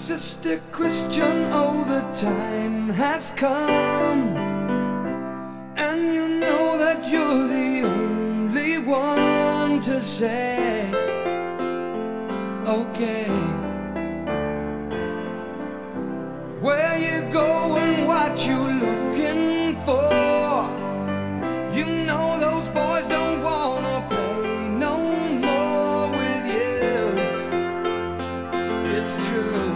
Sister Christian, oh, the time has come, and you know that you're the only one to say, okay. Where you going, what you looking for? You know those boys don't wanna play no more with you. It's true.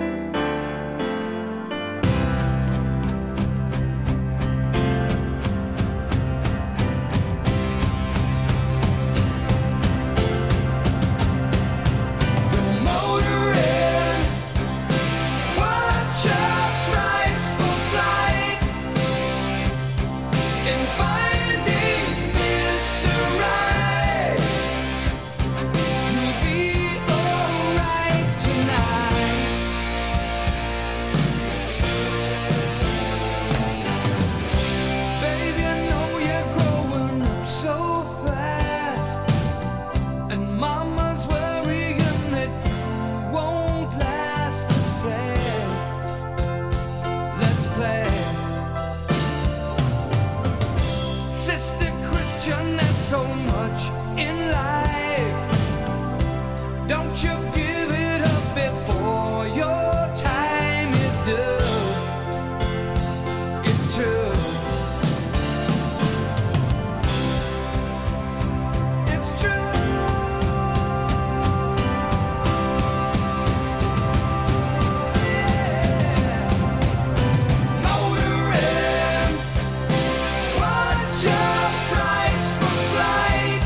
So much in life, don't you give it up before your time is due. It's true. It's true. Yeah. Motoring, watch your price for flight.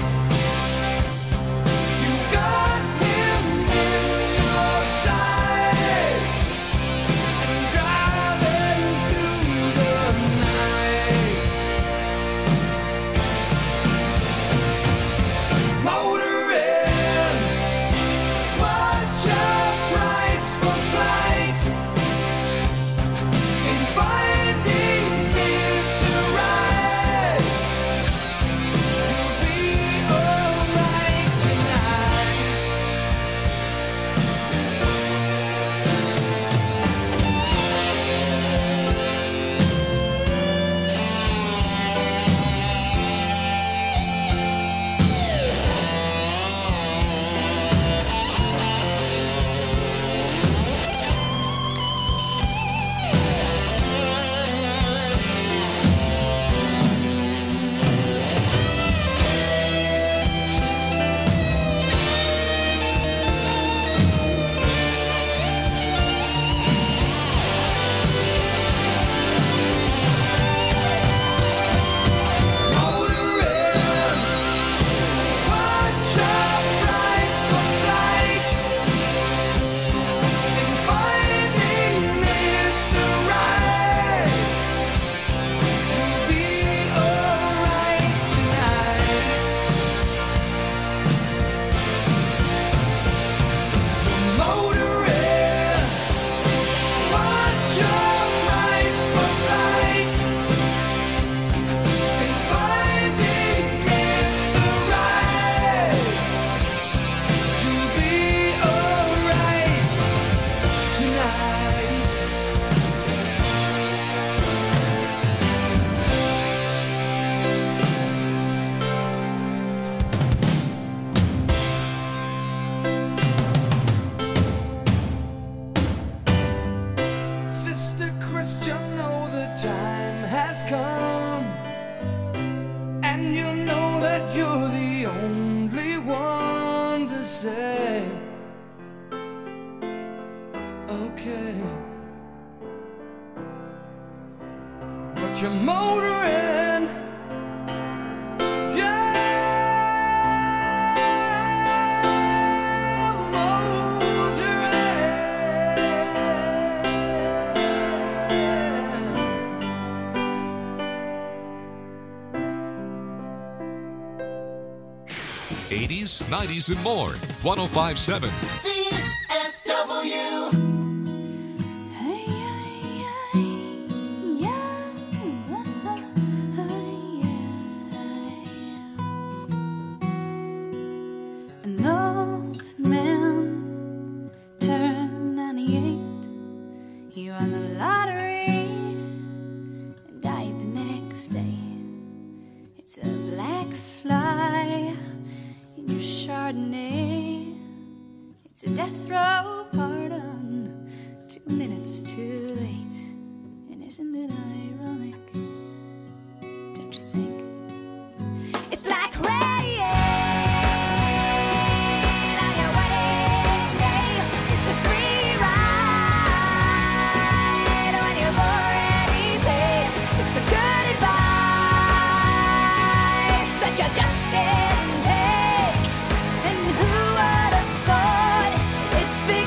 You got him in your sight, and driving through the night. Motoring, watch your price for flight. In finding Mr. Right, you'll be alright tonight. Watch your price for flight. In finding Mr. Right, you'll be alright tonight. Motoring, watch your price for flight. In finding Mr. Right, you'll be alright tonight. Sister Christian, oh, the time has come, and you know that you're the only one to say, okay. But you're motoring, yeah, motoring. 80s, 90s, and more. 1057. CFW. An old man turned 98. me. It's a death row pardon, 2 minutes too late. And isn't it ironic? Don't you think? It's like rain on your wedding day. It's a free ride when you've already paid. It's the good advice that you just didn't take. And who would have thought it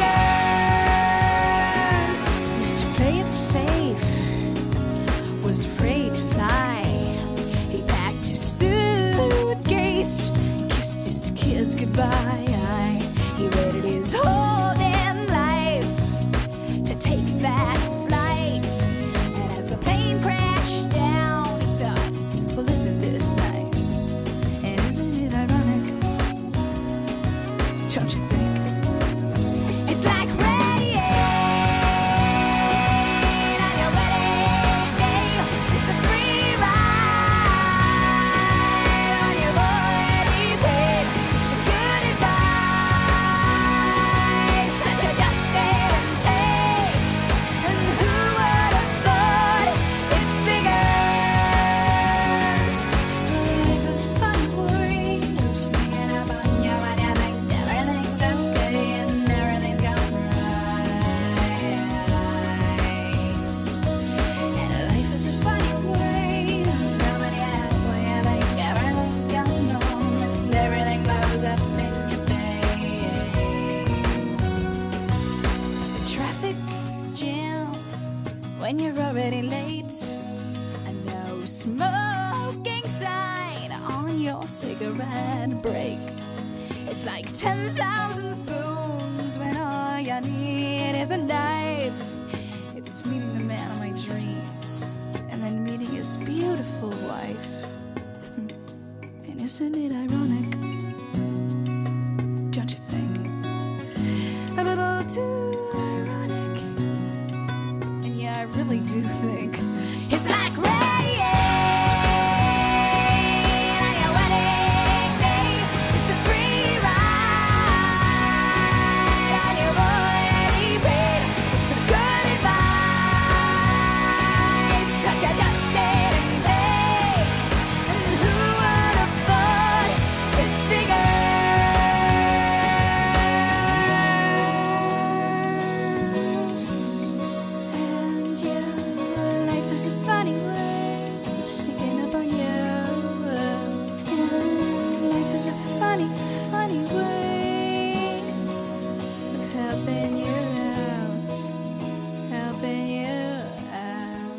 figures? Mr. Play It Safe was afraid to fly. He packed his suitcase, kissed his kids goodbye. He waited his whole damn life to take that flight. And as the plane crashed down, he thought, well, isn't this nice? And isn't it ironic? Don't you think? It's like rain on your wedding day. It's a free ride when you've already paid. It's the good advice that you just didn't take. And who would have thought it figures? Life is funny, boy. I'm sneaking up on you when you think everything's okay and everything's going right. And life is a funny way. Coming out when you think everything's going wrong and everything blows up in your face. The traffic jam when you're already late. A no smoking sign on your cigarette break. It's like 10,000 spoons when all you need is a knife. It's meeting the man of my dreams and then meeting his beautiful wife. And isn't it ironic? Don't you think? A little too ironic. And yeah, I really do think it's like rain on your wedding day. It's a free ride and you've already paid. It's the good advice that you just didn't take. And who would have thought it figures? And yeah, life is a funny way, sneaking up on you. And life is a funny, funny way of helping you out, helping you out.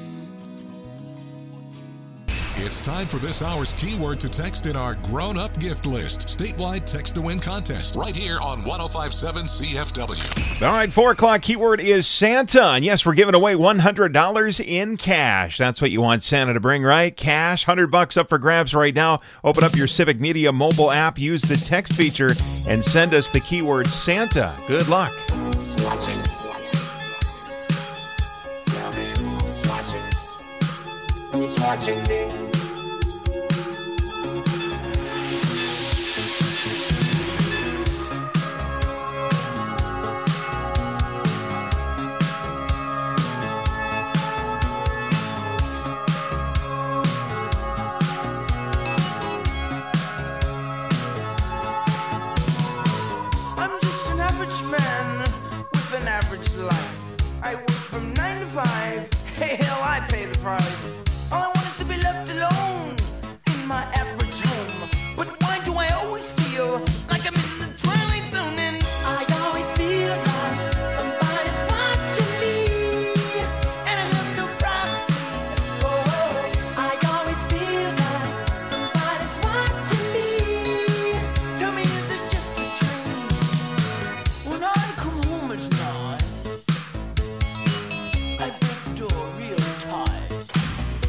It's time for this hour's keyword to text in our grown-up gift list. Statewide Text to Win contest right here on 105.7 CFW. All right, 4 o'clock keyword is Santa. And yes, we're giving away $100 in cash. That's what you want Santa to bring, right? Cash, $100 up for grabs right now. Open up your Civic Media mobile app, use the text feature, and send us the keyword Santa. Good luck. I'm just an average man with an average life. I work from 9 to 5. Hey, hell, I pay the price. All I want is to be left alone in my average home. But why do I always feel like I'm in the twilight zone? And I always feel like somebody's watching me, and I have no privacy. Oh, I always feel like somebody's watching me. Tell me, is it just a dream? When I come home at night, I break the door real tight.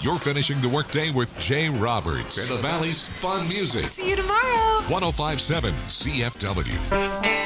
You're finishing the workday with Jay Roberts and the Valley's fun music. See you tomorrow. 105.7 CFW.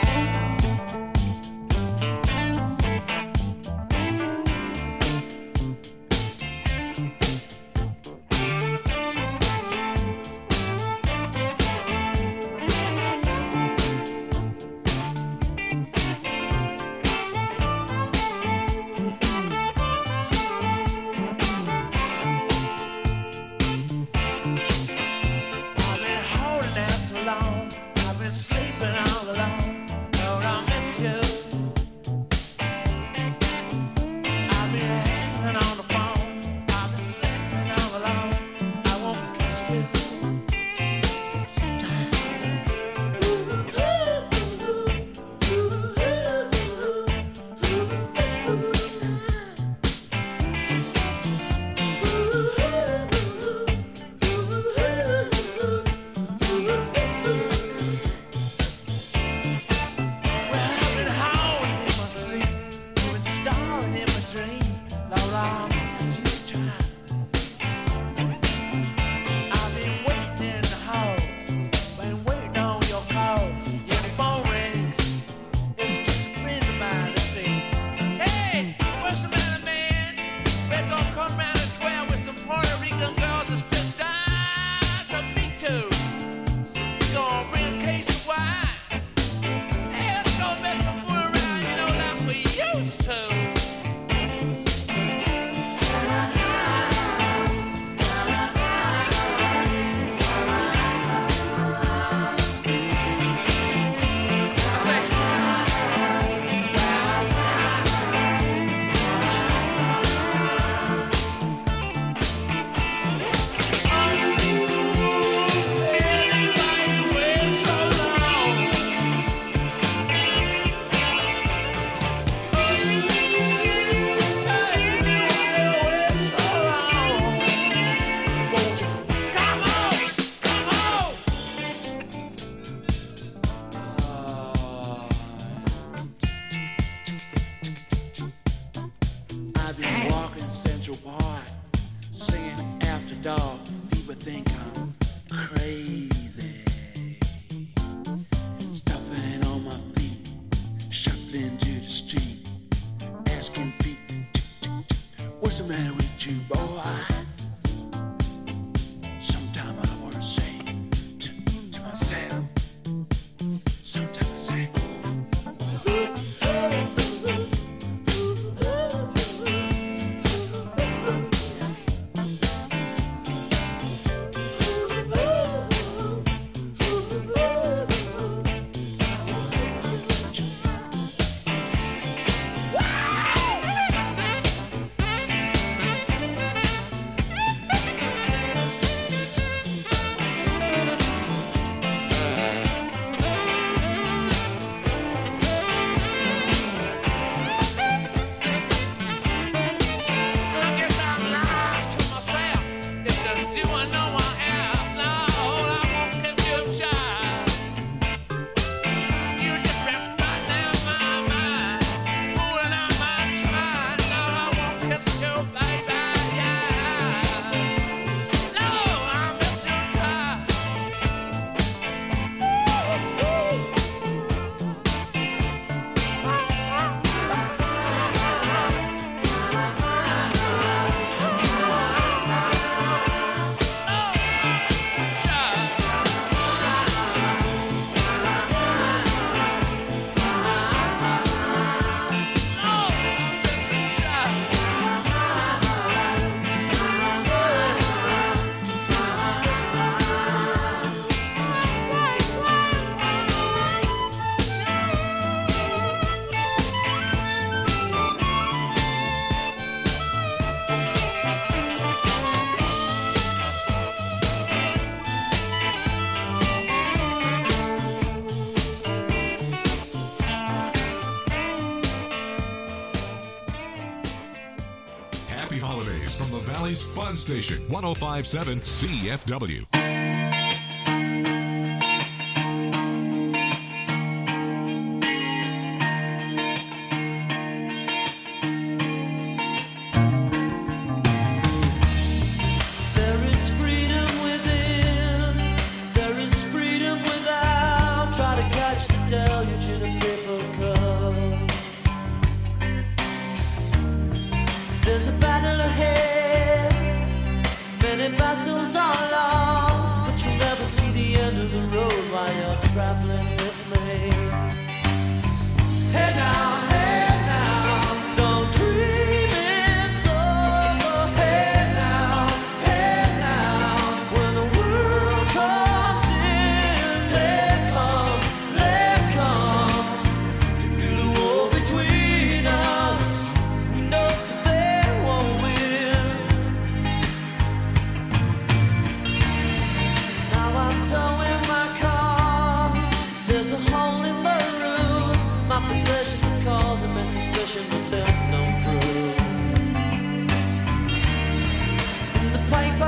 Valley's Fun Station, 105.7 CFW.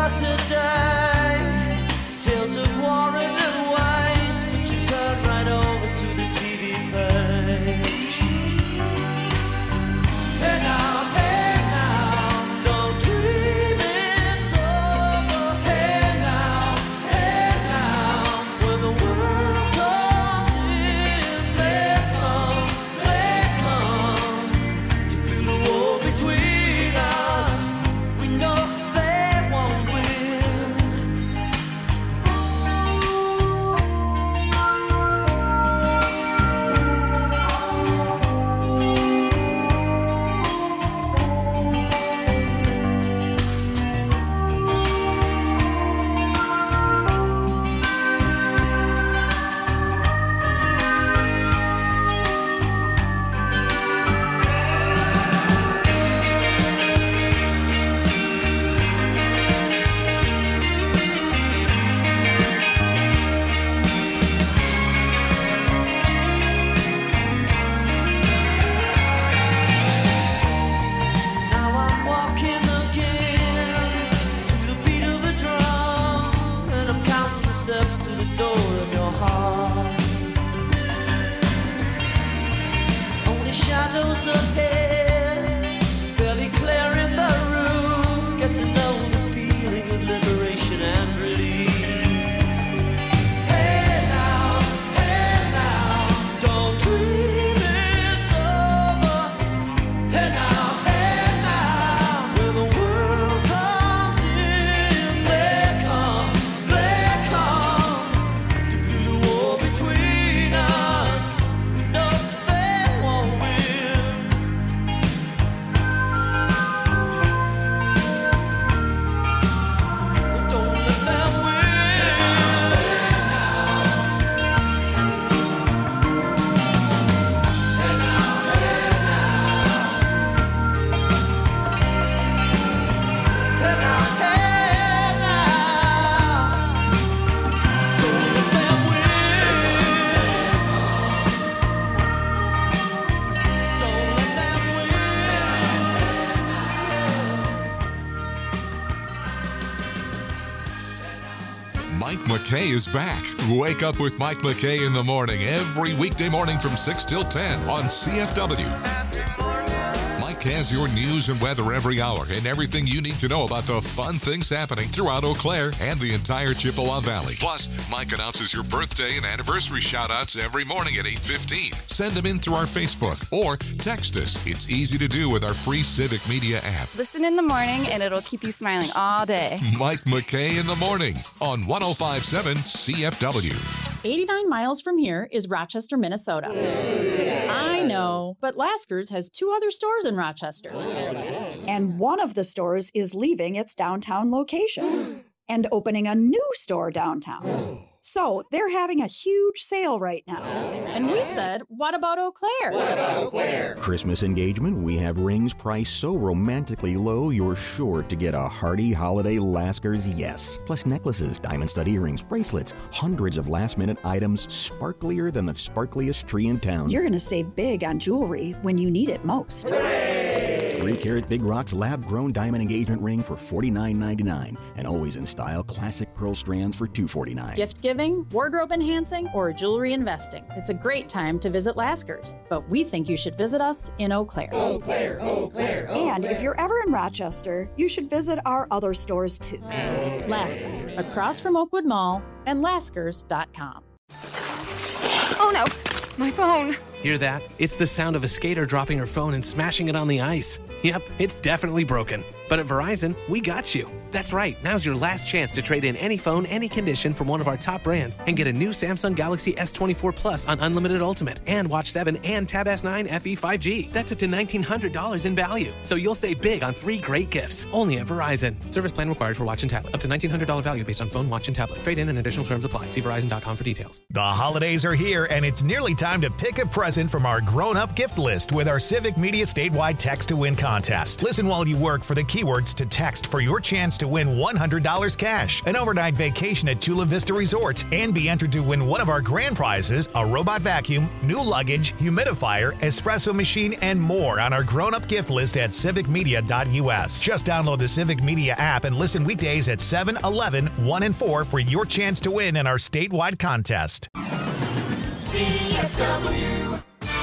about to die. Tales of war and the wise, but you turn right over to the TV page. Hey now, don't dream it's over. Hey now, when the world comes in, they come to build a wall between us. We know they won't win. Now I'm walking again to the beat of a drum, and I'm counting the steps to the door of your heart. Only shadows ahead, barely clearing the roof. Get to know the feeling of liberation and release. Hey now, don't dream it's over. Hey now, when the world comes in, they come to build a wall between us. No, they won't win. Don't let them win. Hey now, don't let them win. Don't let them win. Mike McKay is back. Wake up with Mike McKay in the morning every weekday morning from 6 till 10 on CFW. Mike has your news and weather every hour and everything you need to know about the fun things happening throughout Eau Claire and the entire Chippewa Valley. Plus, Mike announces your birthday and anniversary shout-outs every morning at 8:15. Send them in through our Facebook or text us. It's easy to do with our free Civic Media app. Listen in the morning and it'll keep you smiling all day. Mike McKay in the morning on 105.7 CFW. 89 miles from here is Rochester, Minnesota. I know, but Lasker's has 2 other stores in Rochester. And one of the stores is leaving its downtown location and opening a new store downtown. So they're having a huge sale right now. And we said, what about Eau Claire? Christmas engagement, we have rings priced so romantically low, you're sure to get a hearty holiday Lasker's yes. Plus necklaces, diamond stud earrings, bracelets, hundreds of last-minute items, sparklier than the sparkliest tree in town. You're going to save big on jewelry when you need it most. 3-carat Big Rocks lab-grown diamond engagement ring for $49.99, and always in style classic pearl strands for $249. Gift giving, wardrobe enhancing, or jewelry investing. It's a great time to visit Lasker's, but we think you should visit us in Eau Claire. And if you're ever in Rochester, you should visit our other stores too. Lasker's, across from Oakwood Mall, and Laskers.com. Oh no, my phone. Hear that? It's the sound of a skater dropping her phone and smashing it on the ice. Yep, it's definitely broken. But at Verizon, we got you. That's right, now's your last chance to trade in any phone, any condition from one of our top brands and get a new Samsung Galaxy S24 Plus on Unlimited Ultimate and Watch 7 and Tab S9 FE 5G. That's up to $1,900 in value. So you'll save big on 3 great gifts. Only at Verizon. Service plan required for watch and tablet. Up to $1,900 value based on phone, watch, and tablet. Trade in and additional terms apply. See Verizon.com for details. The holidays are here, and it's nearly time to pick a present from our grown-up gift list with our Civic Media statewide text to win contest. Listen while you work for the keywords to text for your chance to to win $100 cash, an overnight vacation at Chula Vista Resort, and be entered to win one of our grand prizes, a robot vacuum, new luggage, humidifier, espresso machine, and more on our grown-up gift list at civicmedia.us. Just download the Civic Media app and listen weekdays at 7, 11, 1, and 4 for your chance to win in our statewide contest. CFW.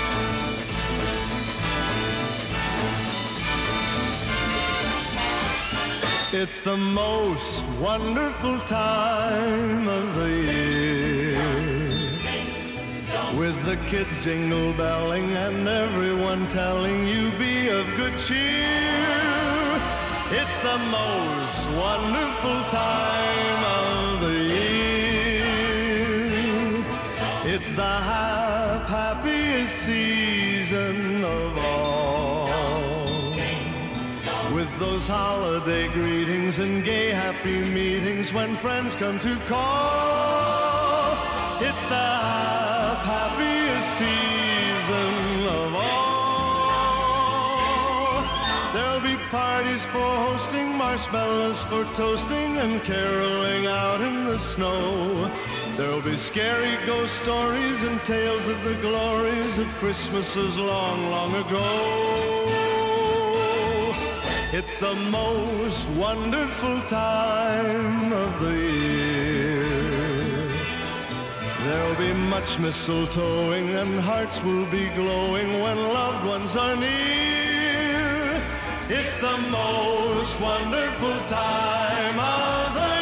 It's the most wonderful time of the year, with the kids jingle belling and everyone telling you be of good cheer. It's the most wonderful time of the year. It's the happiest season of all, with those holiday greetings and gay happy meetings when friends come to call. It's the happiest season of all. There'll be parties for hosting, marshmallows for toasting, and caroling out in the snow. There'll be scary ghost stories and tales of the glories of Christmases long, long ago. It's the most wonderful time of the year. There'll be much mistletoeing and hearts will be glowing when loved ones are near. It's the most wonderful time of the year.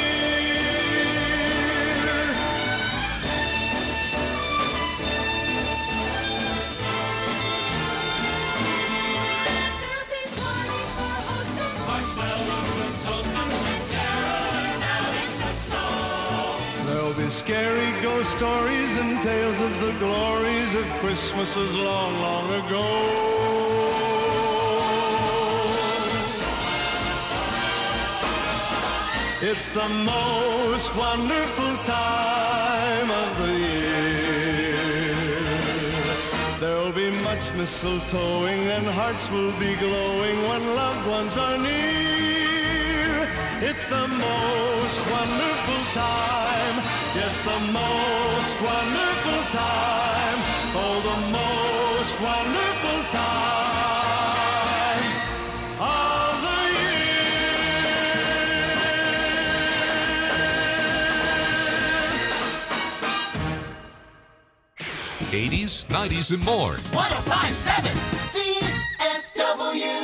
There'll be scary ghost stories and tales of the glories of Christmases long, long ago. It's the most wonderful time of the year. There'll be much mistletoeing and hearts will be glowing when loved ones are near. It's the most wonderful time, yes, the most wonderful time, oh, the most wonderful time of the year. 80s, 90s, and more. 105.7 CFW.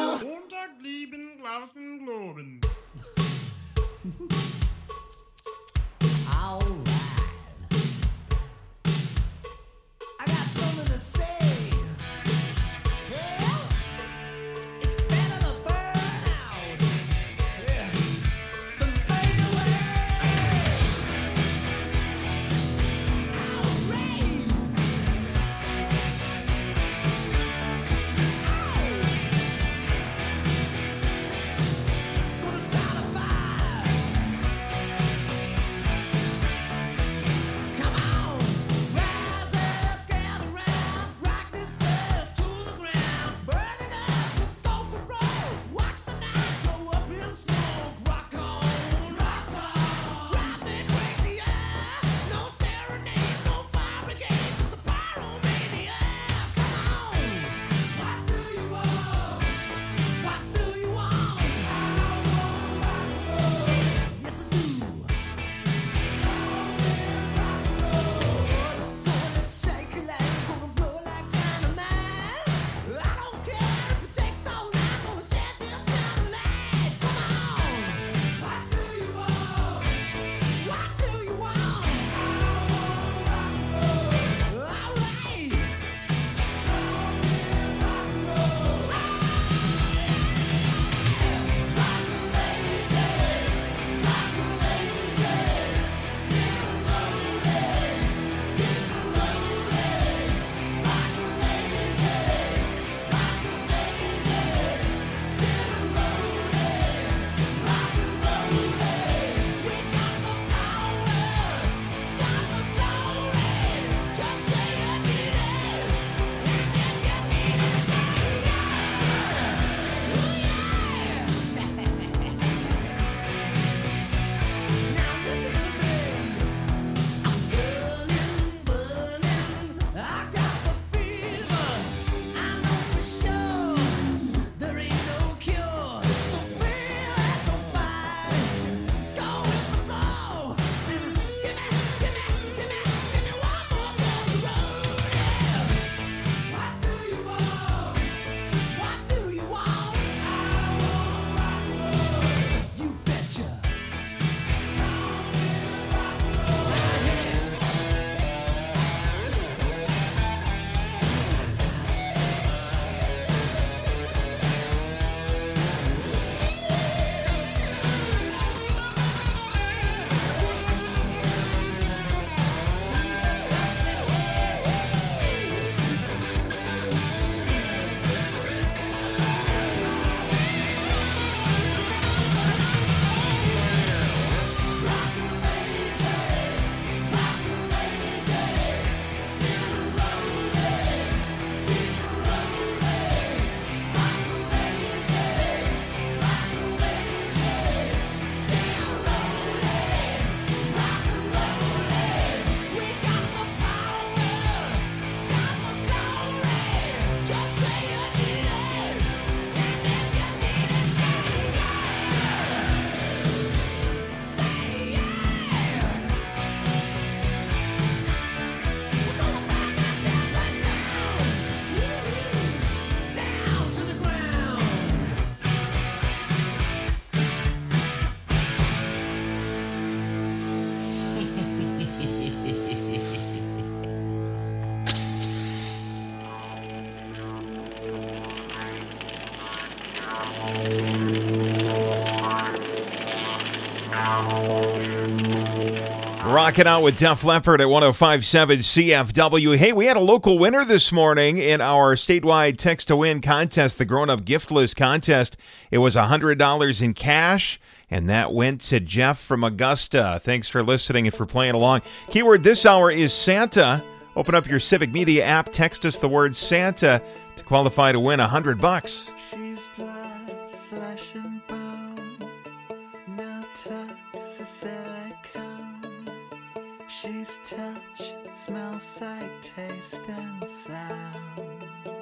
Rocking out with Def Leppard at 105.7 CFW. Hey, we had a local winner this morning in our statewide text to win contest, the Grown Up Gift List contest. It was $100 in cash, and that went to Jeff from Augusta. Thanks for listening and for playing along. Keyword this hour is Santa. Open up your Civic Media app, text us the word Santa to qualify to win $100. She's blood, flesh and bone, no tucks or silicone. She's touch, smell, sight, taste, and sound.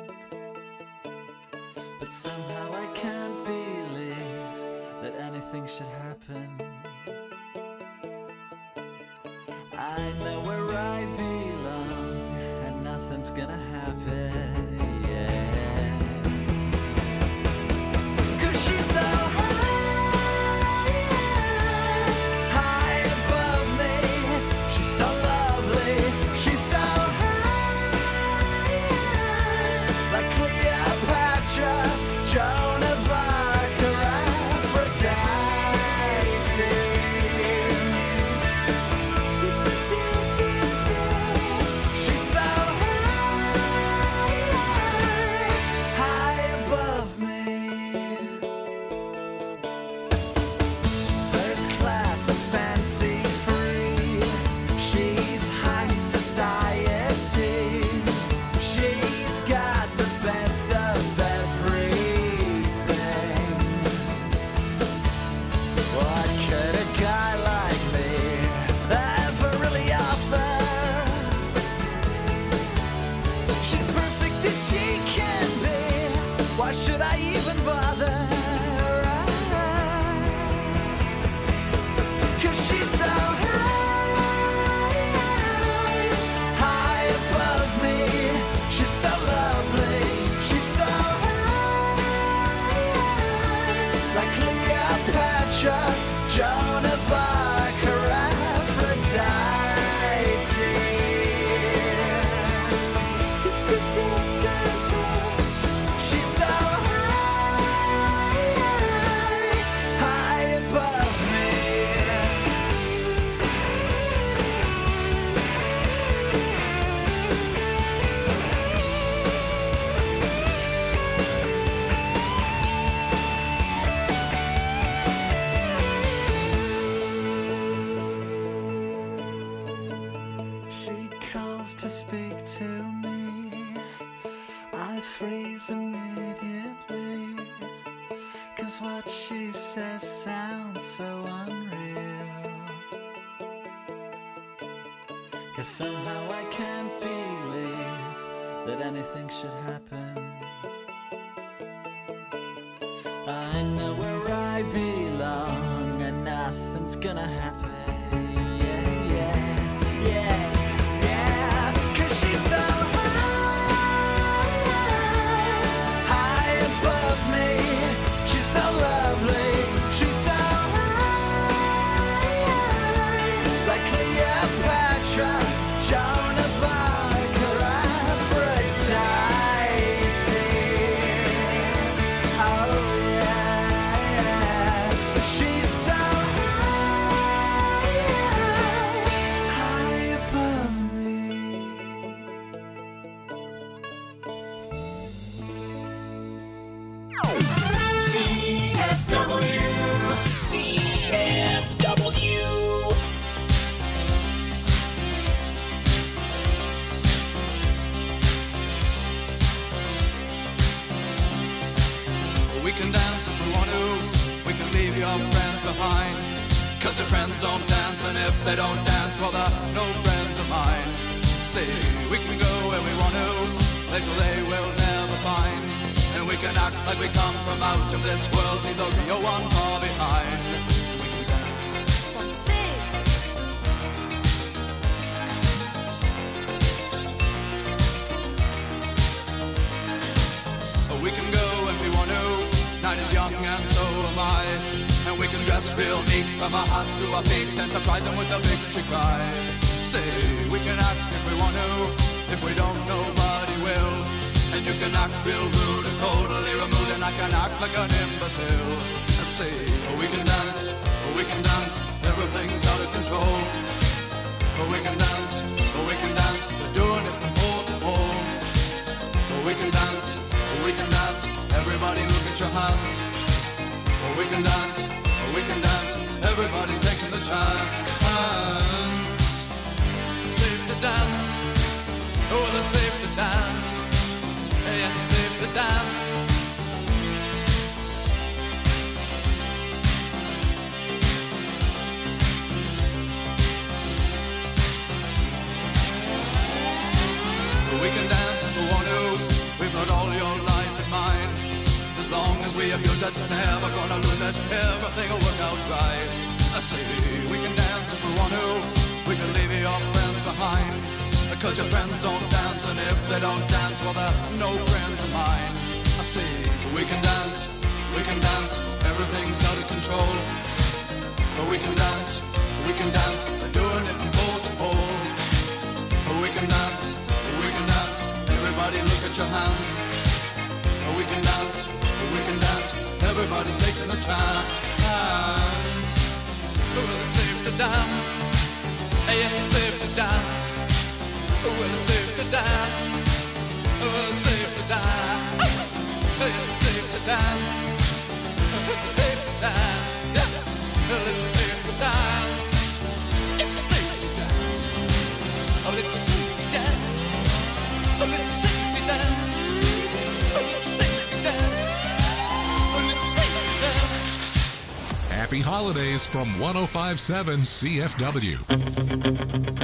But somehow I can't believe that anything should happen. I know where I belong, and nothing's gonna happen, yeah. 'Cause she's so high above me. She's so lovely. She's so high, like Cleopatra, Joan of Arc, or Aphrodite. She's so high above me. First class and fancy free. She's high society. She's got the best of everything. What could a guy like me ever really offer? She's perfect as she can be. Why should I even bother? 'Cause she's so high above me. She's so lovely. She's so high, like Cleopatra, Joan of Arc, or Aphrodite. She's so high above me. She calls to speak to me. I freeze immediately. 'Cause what she says sounds so unreal. 'Cause somehow I can't believe that anything should happen. I know where I belong, and nothing's gonna happen. Yeah, yeah, yeah, yeah. 'Cause she's so high above me. She's so lovely. She's so high, like Cleopatra, Joan of Arc, or Aphrodite. Oh yeah, she's so high above me. CFW. We can dance if we want to. We can leave your friends behind. 'Cause your friends don't dance, and if they don't dance, well, they're no friends of mine. See, we can go where we want to, places they will never find. And we can act like we come from out of this world, leave the real one far behind. We can dance. We can go if we want to. Night is young and so am I. And we can dress real neat from our hearts to our feet and surprise them with a victory cry. Say, we can act if we want to. If we don't, nobody will. And you can act real rude and totally removed, and I can act like an imbecile. Say, we can dance, everything's out of control. We can dance, we're doing it from pole to pole. We can dance, everybody look at your hands. We can dance, everybody's taking the chance. Safe to dance, oh it's safe to dance. Yes, it's safe to dance. We can dance if we want to. We've got all your life in mind. As long as we abuse it, never gonna lose it. Everything will work out right. I say we can dance if we want to. We can leave your friends behind. Because your friends don't dance, and if they don't dance, well they're no friends of mine. I say we can dance, everything's out of control. But we can dance, we're doing it from pole to pole. We can dance, everybody look at your hands. We can dance, everybody's taking a chance. Well, it's safe to dance, yes, it's safe to dance. Well, it's safe to dance, well, it's safe to dance. Yes, it's safe to dance, it's safe to dance. Well, it's safe to dance, it's safe to dance. Oh, it's safe to dance. Oh, it's safe to dance. Oh, it's safe to dance. Oh, it's safe to dance. Happy holidays from 105.7 CFW.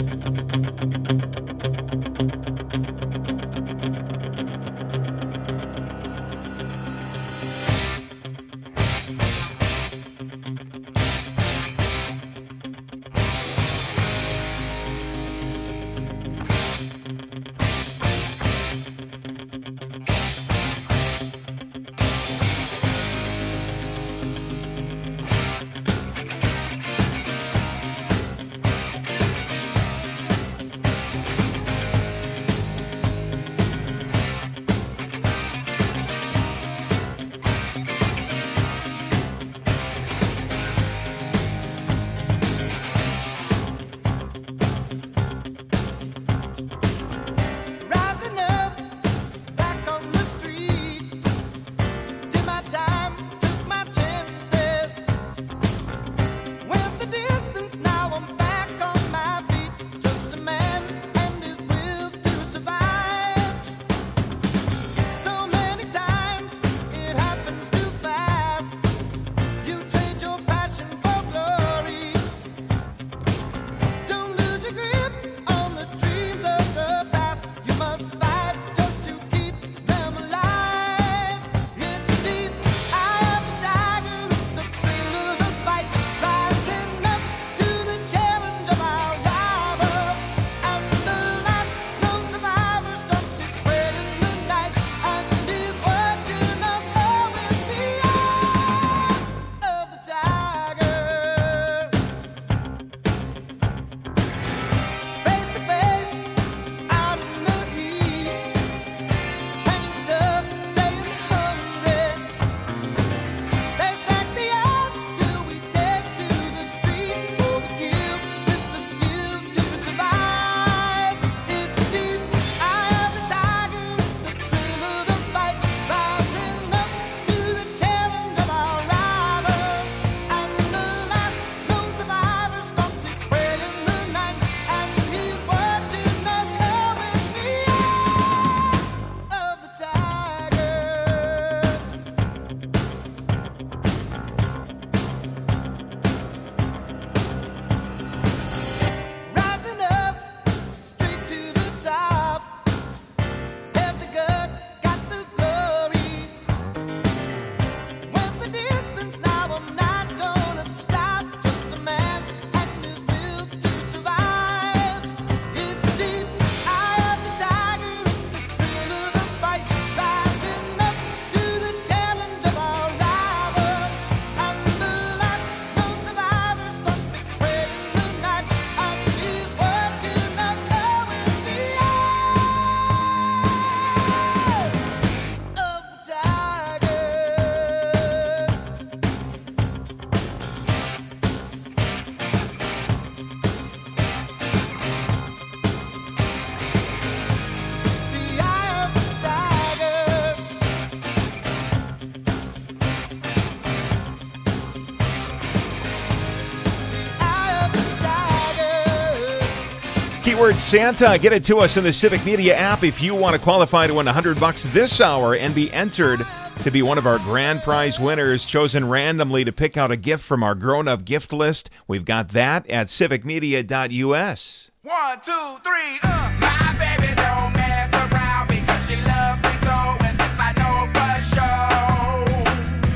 Keyword Santa. Get it to us in the Civic Media app if you want to qualify to win $100 this hour and be entered to be one of our grand prize winners, chosen randomly to pick out a gift from our grown-up gift list. We've got that at civicmedia.us. 1, 2, 3, My baby don't mess around because she loves me so, and this I know for sure.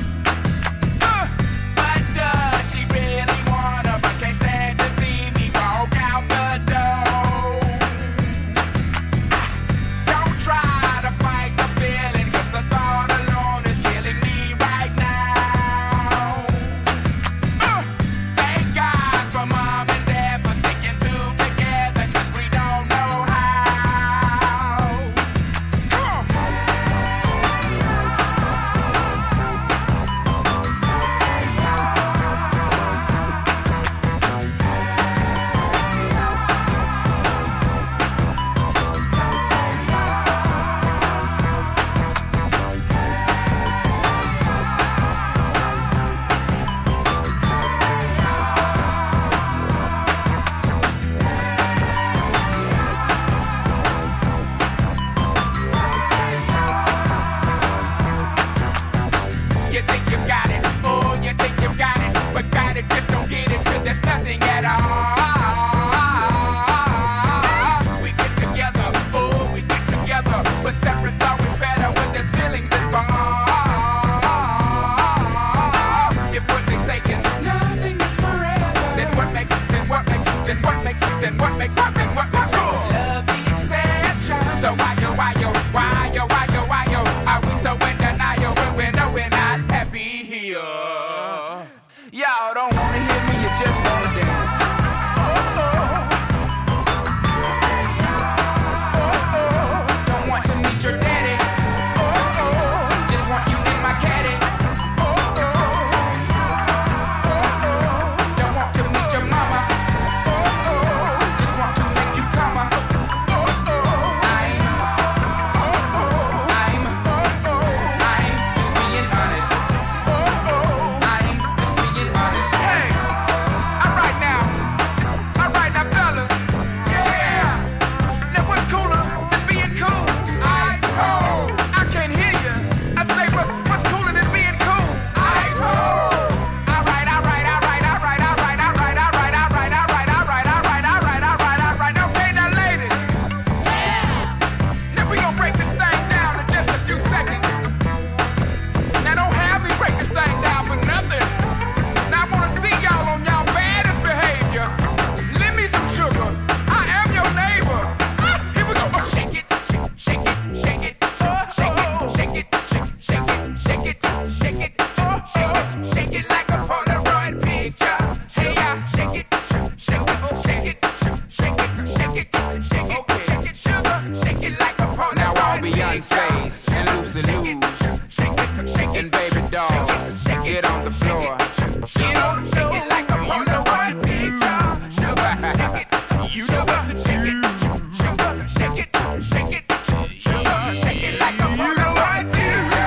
But does she really wanna, but can't stand to see me walk out the door? Don't try to fight the feeling, cause the thought alone is killing me right now. Thank God for mom and dad for sticking together, cause we don't know how. Come on. You think you've got it, oh, you think you've got it, but got it, just don't get it, cause there's nothing at all. We get together, oh, we get together, but separate's always better when there's feelings involved. If what they say is nothing is forever, then what makes it, then what makes it, then what makes it, then what makes it, then what makes it? Love the exception. So why yo, are we so in denial when we know we're not happy here? Y'all don't wanna hear me, you just wanna dance. Don't want to meet your daddy. Just want you in my caddy. Don't want to meet your mama. Just want to make you come. I'm just being honest. I'm just being honest. Hey, alright now, fellas. Yeah. Now what's cooler than being cool? Ice cold. I can't hear you. I say what's cooler than being cool? Ice cold. Alright. Okay, now ladies. Now we gonna break this thing down in just a few seconds. Now don't have me break this thing down for nothing. Now I wanna see y'all on y'all baddest behavior. Lend me some sugar. I am your neighbor. Here we go. Shake it, shake it, shake it, shake it, shake it, shake it, shake it, shake it, shake it like a Polaroid picture. Hey, shake it, shake it, shake it, shake it, shake it, shake it, sugar, shake it like a Polaroid picture. Now all Beyonce's and Lucy Lou's and baby dolls, get on the floor. Get on the floor. Shake it like a Polaroid picture. Sugar, shake it. You know what to do. Sugar, shake it, shake it, sugar, shake it like a Polaroid picture.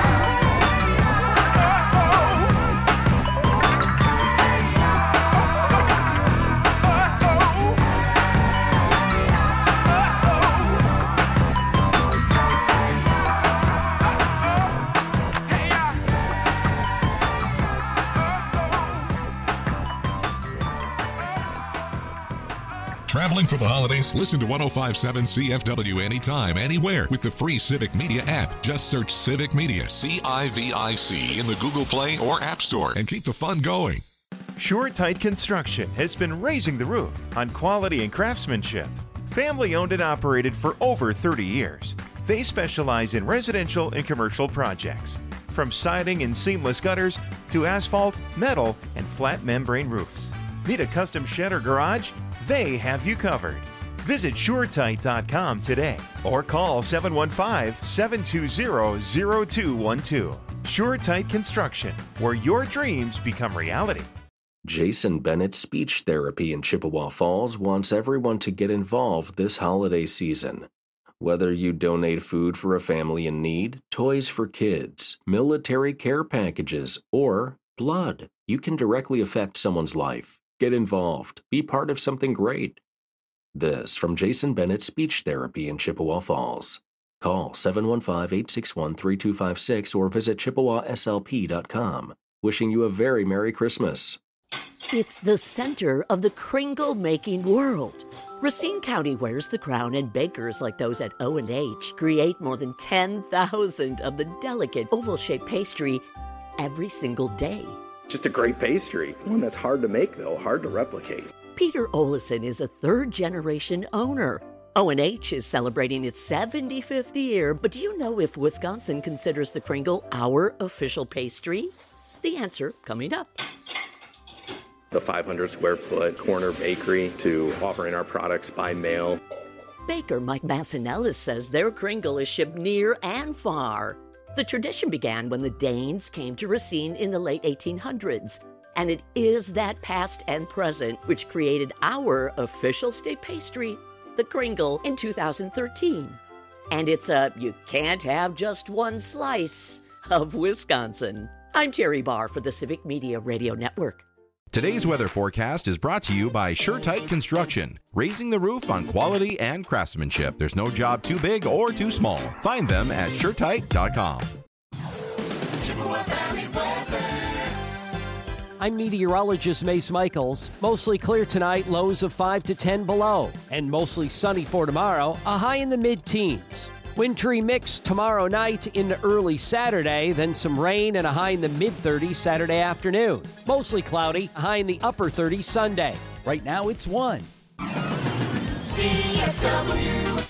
Traveling for the holidays? Listen to 105.7 CFW anytime, anywhere with the free Civic Media app. Just search Civic Media, CIVIC, in the Google Play or App Store and keep the fun going. SureTight Construction has been raising the roof on quality and craftsmanship. Family owned and operated for over 30 years. They specialize in residential and commercial projects, from siding and seamless gutters to asphalt, metal, and flat membrane roofs. Need a custom shed or garage? They have you covered. Visit SureTight.com today or call 715-720-0212. SureTight Construction, where your dreams become reality. Jason Bennett Speech Therapy in Chippewa Falls wants everyone to get involved this holiday season. Whether you donate food for a family in need, toys for kids, military care packages, or blood, you can directly affect someone's life. Get involved. Be part of something great. This from Jason Bennett Speech Therapy in Chippewa Falls. Call 715-861-3256 or visit ChippewaSLP.com. Wishing you a very Merry Christmas. It's the center of the kringle-making world. Racine County wears the crown, and bakers like those at O&H create more than 10,000 of the delicate oval-shaped pastry every single day. Just a great pastry. One that's hard to make, though, hard to replicate. Peter Olison is a third-generation owner. O&H is celebrating its 75th year, but do you know if Wisconsin considers the kringle our official pastry? The answer coming up. The 500 square foot corner bakery to offering our products by mail. Baker Mike Massinellis says their kringle is shipped near and far. The tradition began when the Danes came to Racine in the late 1800s, and it is that past and present which created our official state pastry, the kringle, in 2013. And it's a you can't have just one slice of Wisconsin. I'm Terry Barr for the Civic Media Radio Network. Today's weather forecast is brought to you by SureTight Construction, raising the roof on quality and craftsmanship. There's no job too big or too small. Find them at SureTight.com. Chippewa Valley weather. I'm meteorologist Mace Michaels. Mostly clear tonight, lows of 5 to 10 below, and mostly sunny for tomorrow, a high in the mid-teens. Wintry mix tomorrow night into early Saturday, then some rain and a high in the mid-30s Saturday afternoon. Mostly cloudy, a high in the upper 30s Sunday. Right now it's 1. CFW.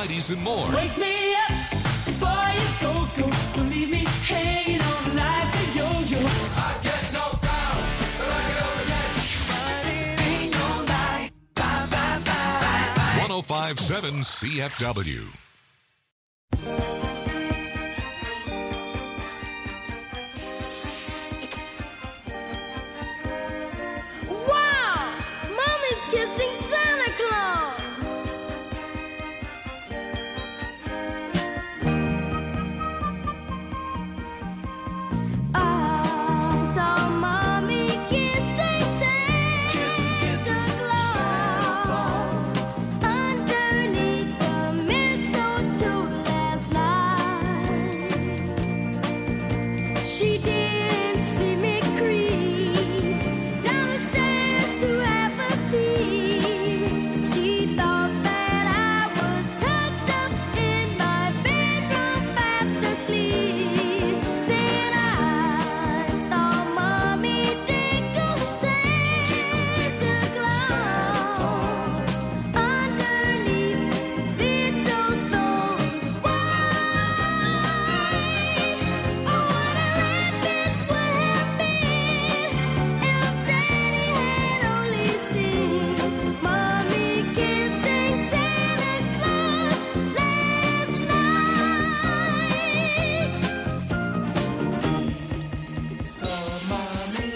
90s, and more. Wake me up before you go. Don't leave me hanging on like a yo-yo. I get knocked down, but I get up again. But it ain't no lie. Bye, bye, bye. 1057 CFW. Wow! Mommy's kissing Santa Claus! I saw Mommy kissing Santa Claus underneath the mistletoe last night. She didn't see me creep down the stairs to have a peek. She thought that I was tucked up in my bedroom fast asleep. Then I saw Mommy tickle Santa Claus underneath Beetle's thorn. Why? Oh, what a rabbit would have been if Daddy had only seen Mommy kissing Santa Claus last night. Saw Mommy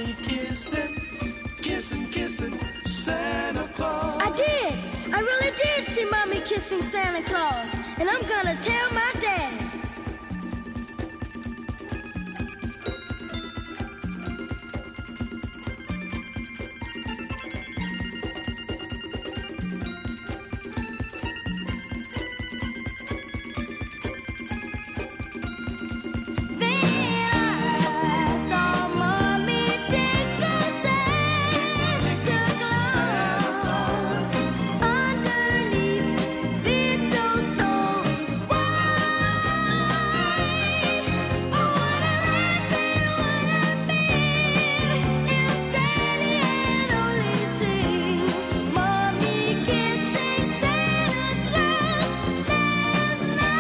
kissing Santa Claus. I did. I really did see Mommy kissing Santa Claus, and I'm gonna tell my daddy. I saw Mommy tickle Santa Claus underneath Beetle's thorn. Why? Oh, what a rabbit would have been if Daddy had only seen Mommy kissing Santa Claus last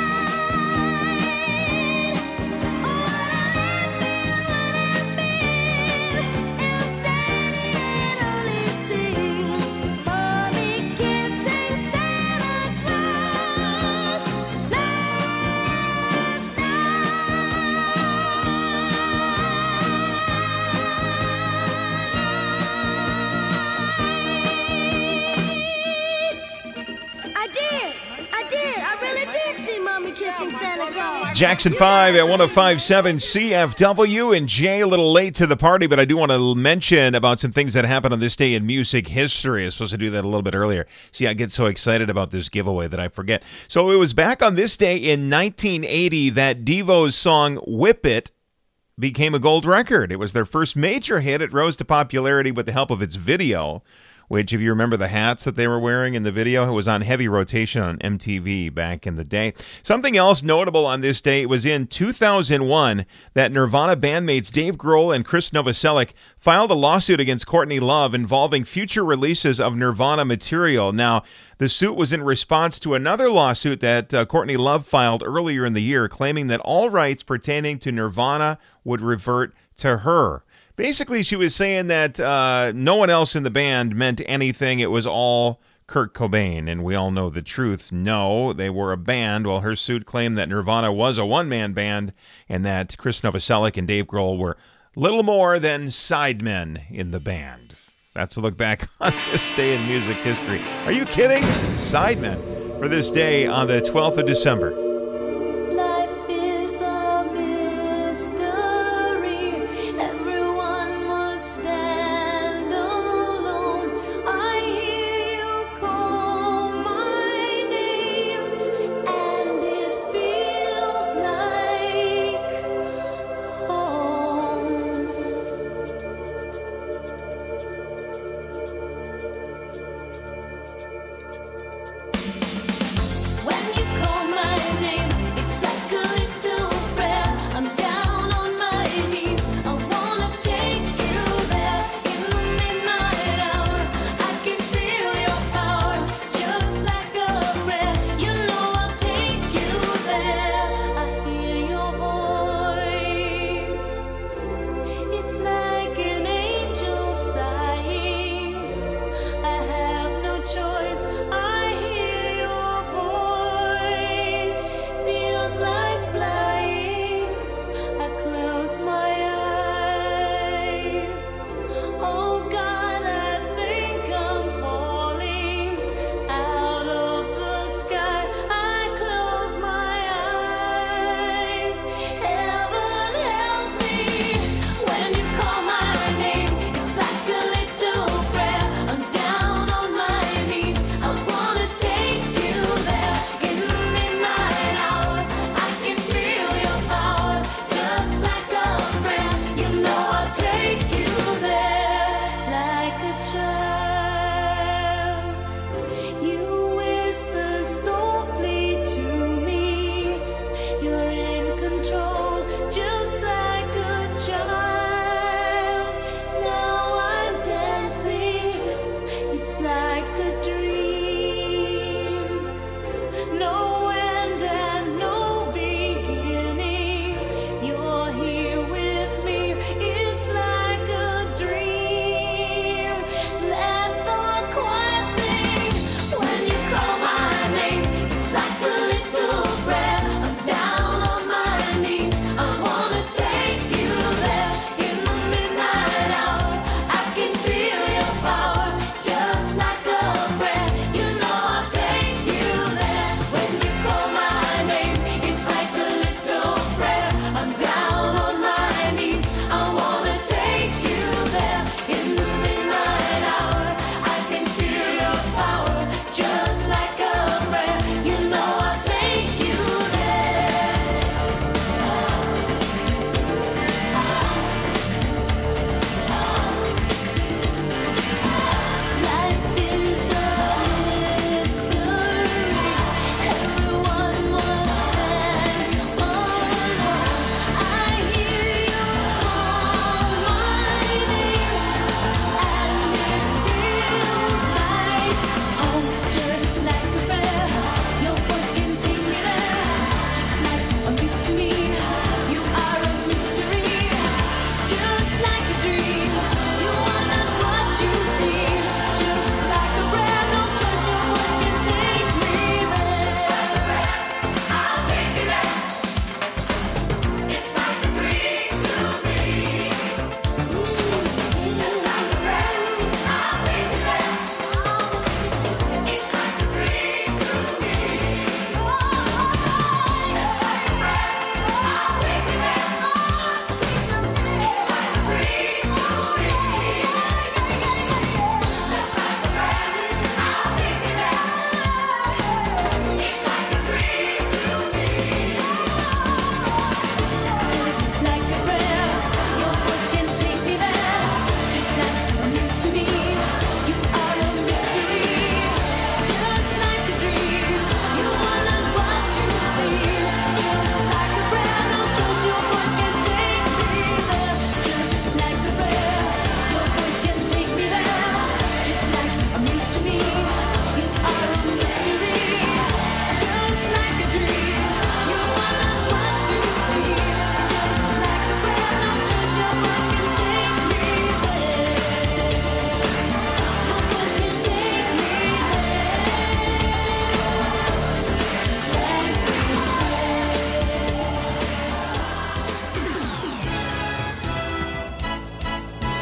night. Oh, what a I did. I really did see Mommy kissing Santa Claus. Jackson 5 at 1057 CFW. And Jay, a little late to the party, but I do want to mention about some things that happened on this day in music history. I was supposed to do that a little bit earlier. See, I get so excited about this giveaway that I forget. So it was back on this day in 1980 that Devo's song Whip It became a gold record. It was their first major hit. It rose to popularity with the help of its video, which, if you remember the hats that they were wearing in the video, it was on heavy rotation on MTV back in the day. Something else notable on this day, it was in 2001 that Nirvana bandmates Dave Grohl and Chris Novoselic filed a lawsuit against Courtney Love involving future releases of Nirvana material. Now, the suit was in response to another lawsuit that Courtney Love filed earlier in the year, claiming that all rights pertaining to Nirvana would revert to her. Basically, she was saying that no one else in the band meant anything. It was all Kurt Cobain, and we all know the truth. No, they were a band. Well, her suit claimed that Nirvana was a one-man band and that Chris Novoselic and Dave Grohl were little more than sidemen in the band. That's a look back on this day in music history. Are you kidding? Sidemen for this day on the 12th of December. Life is a mystery. Everyone must stand alone. I hear you call my name, and it feels like home. When you call my name,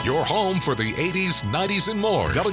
your home for the 80s, 90s, and more.